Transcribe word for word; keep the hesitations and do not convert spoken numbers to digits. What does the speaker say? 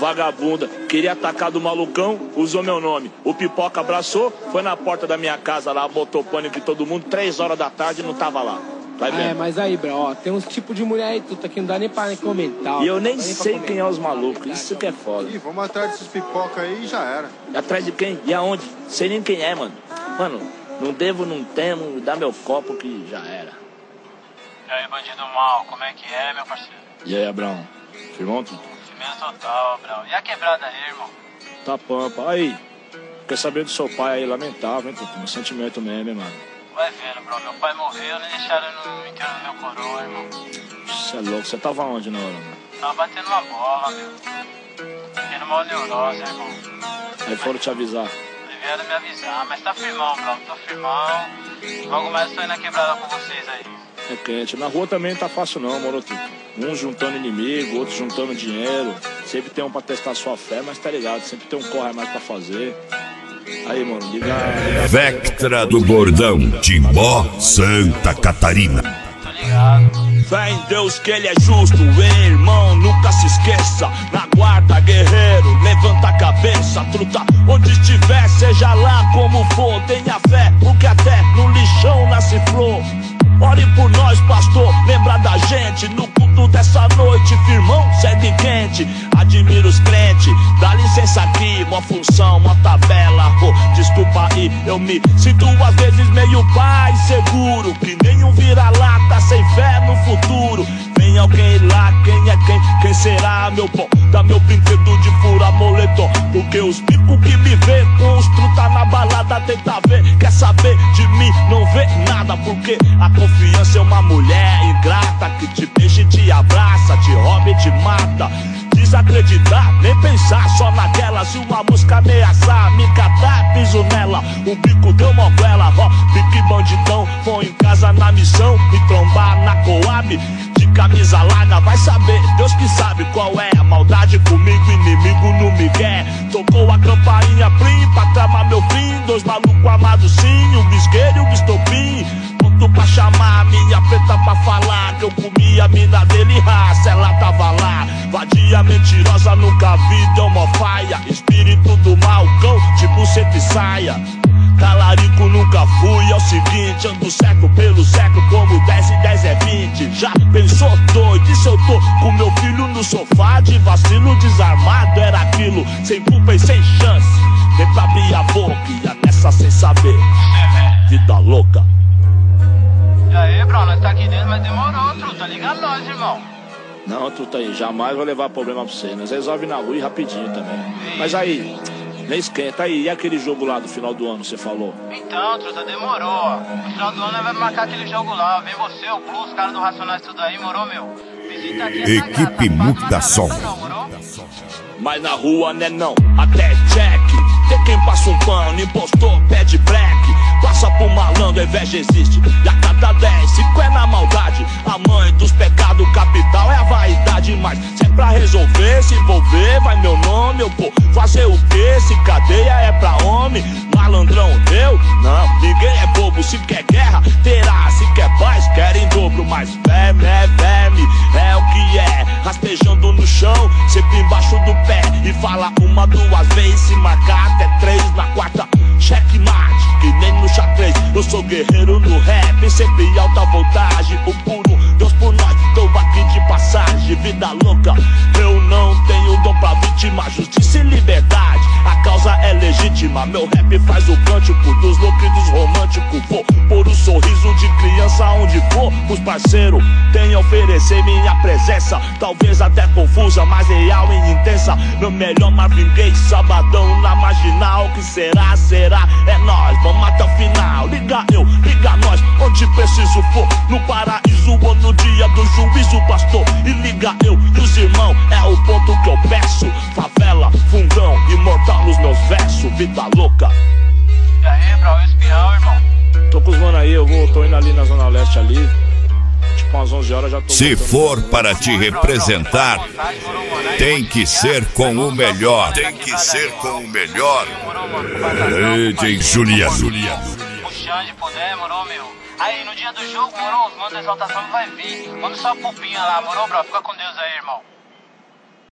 vagabunda. Queria atacar do malucão, usou meu nome. O Pipoca abraçou, foi na porta da minha casa lá, botou pânico em todo mundo, três horas da tarde e não tava lá. Vai vendo. É, mas aí, bro, ó, tem uns tipos de mulher aí, tudo aqui não dá nem pra comentar. Ó, e eu nem nem sei quem é os malucos, isso que é foda. Ih, vamos atrás desses pipoca aí e já era. Atrás de quem? E aonde? Sei nem quem é, mano. Mano, não devo, não temo, dá meu copo que já era. E aí, bandido mal, como é que é, meu parceiro? E aí, Abraão? Firmão, tu? Firmeza total, Abraão. E a quebrada aí, irmão? Tá pampa. Aí, quer saber do seu pai aí, lamentável, hein, puto? Meu sentimento mesmo, hein, mano. Vai vendo, bro. Meu pai morreu, nem deixaram no enterro do meu coroa, irmão. Você é louco. Você tava onde na hora, mano? Tava batendo uma bola, meu. Tendo uma neurose, irmão. Aí foram te avisar. Vieram me avisar, mas tá firmão, bro. Tô firmão. Logo mais eu tô indo na quebrada com vocês aí. É quente. Na rua também não tá fácil não, moro tudo. Uns juntando inimigo, outros juntando dinheiro. Sempre tem um pra testar sua fé, mas tá ligado. Sempre tem um corre a mais pra fazer. Aí, mano, liga... liga Vectra do Bordão, Timbó, Santa Catarina. Tô ligado. Fé em Deus que ele é justo, hein, irmão, nunca se esqueça. Na guarda, guerreiro, levanta a cabeça, truta. Onde estiver, seja lá como for, tenha fé, porque até no lixão nasce flor. Ore por nós, pastor, lembra da gente. No culto dessa noite, firmão, segue quente. Admiro os crentes, dá licença aqui. Uma função, uma tabela, oh, desculpa aí. Eu me sinto às vezes meio pai seguro, que nenhum vira-lata sem fé no futuro. Vem alguém lá, quem é quem? Quem será, meu bom? Dá meu brinquedo de furar moletom. Porque os bicos que me vê com os truta na balada tenta ver, quer saber de mim, não vê nada. Porque a confiança é uma mulher ingrata que te beija e te abraça, te rouba e te mata. Desacreditar, nem pensar só naquela. Se uma mosca ameaçar, me catar, piso nela. O bico deu uma vela, ó, pique bandidão. Vou em casa na missão, me trombar na Coab. De camisa larga, vai saber, Deus que sabe qual é a maldade comigo, inimigo no migué. Tocou a campainha plim pra tramar meu fim. Dois malucos amados sim, o bisgueiro e o bistopim. Pronto pra chamar a minha preta pra falar que eu comi a mina dele, raça, ela tava lá. Vadia mentirosa, nunca vi, deu uma faia. Espírito do mal, cão de buceta e saia. Talarico nunca fui, é o seguinte, ando certo pelo século como dez e dez é vinte. Já pensou doido, e se eu tô com meu filho no sofá de vacilo desarmado? Era aquilo, sem culpa e sem chance. Nem pra abrir a boca, ia nessa sem saber. Vida louca. E aí, bro, nós tá aqui dentro, mas demorou, truta. Liga nós, irmão. Não, truta aí, jamais vou levar problema pra você. Nós resolve na rua e rapidinho também. Ei. Mas aí, nem esquenta aí. E aquele jogo lá do final do ano, você falou? Então, truta, demorou, ó. No final do ano nós vamos marcar aquele jogo lá. Vem você, o Blue, os caras do Racionais, tudo aí, morou, meu? Visita aqui essa Equipe Mutação. Mas na rua, né não, até check. Tem quem passa um pano, impostor, pede black. Passa por malandro, a inveja existe. E a cada dez, cinco é na maldade. A mãe dos pecados capital é a vaidade. Mas se é pra resolver, se envolver, vai meu nome, eu pô. Fazer o quê? Se cadeia é pra homem. Malandrão, eu? Não, ninguém é bobo. Se quer guerra, terá. Se quer paz, quer em dobro. Mas verme é verme, é o que é. Rastejando no chão, sempre embaixo do pé. E fala uma, duas vezes, se marcar até três. Na quarta, checkmate, que nem no xadrez. Eu sou guerreiro no rap, sempre alta voltagem. O puro, Deus por nós, tô aqui de passagem. Vida louca, eu não tenho dom pra vítima. Justiça e liberdade, a causa é legítima. Meu rap faz o cântico dos loucos e dos românticos. Vou pôr o sorriso de criança onde for. Os parceiros têm a oferecer minha presença. Talvez até confusa, mas real e intensa. Meu melhor Marvin Gaye, sabadão na marginal. Que será, será, é nós, vamos até o final. Liga eu, liga nós, onde preciso for. No paraíso ou no dia do juízo, pastor. E liga eu e os irmãos, é o ponto que eu peço. Favela, fundão, imortal nos meus versos. Vida louca. E aí, bro, o espião, irmão? Tô com os mano aí, eu vou, tô indo ali na Zona Leste ali. Tipo umas onze horas já tô. Se for para te representar, tem que ser com o melhor. Tem que ser com o melhor. Rede Juliano. O Xande puder, morou, meu. Aí, no dia do jogo, morou, os manos da exaltação vai vir. Manda só a pupinha lá, morou, bro? Fica com Deus aí, irmão.